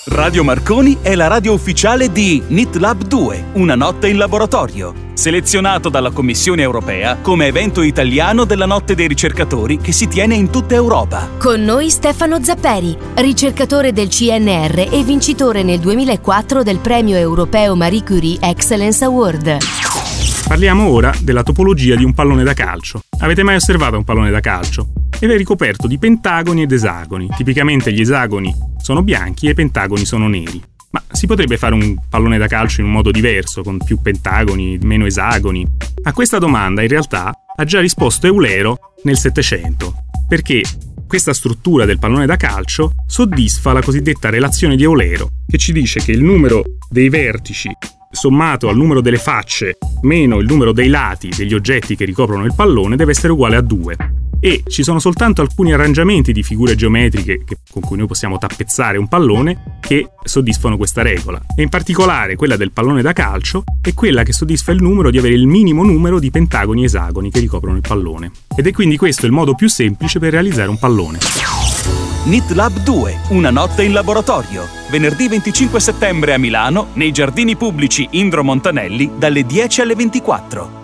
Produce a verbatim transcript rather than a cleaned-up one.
Radio Marconi è la radio ufficiale di NITLab due, una notte in laboratorio, selezionato dalla Commissione europea come evento italiano della notte dei ricercatori che si tiene in tutta Europa. Con noi Stefano Zapperi, ricercatore del C N R e vincitore nel duemilaquattro del premio europeo Marie Curie Excellence Award. Parliamo ora della topologia di un pallone da calcio. Avete mai osservato un pallone da calcio? Ed è ricoperto di pentagoni ed esagoni. Tipicamente gli esagoni sono bianchi e i pentagoni sono neri. Ma si potrebbe fare un pallone da calcio in un modo diverso, con più pentagoni, meno esagoni? A questa domanda in realtà ha già risposto Eulero nel Settecento, perché questa struttura del pallone da calcio soddisfa la cosiddetta relazione di Eulero, che ci dice che il numero dei vertici sommato al numero delle facce meno il numero dei lati degli oggetti che ricoprono il pallone deve essere uguale a due. E ci sono soltanto alcuni arrangiamenti di figure geometriche che, con cui noi possiamo tappezzare un pallone che soddisfano questa regola, e in particolare quella del pallone da calcio è quella che soddisfa il numero di avere il minimo numero di pentagoni e esagoni che ricoprono il pallone. Ed è quindi questo il modo più semplice per realizzare un pallone. NITLab due, una notte in laboratorio, venerdì venticinque settembre a Milano, nei giardini pubblici Indro Montanelli, dalle dieci alle ventiquattro.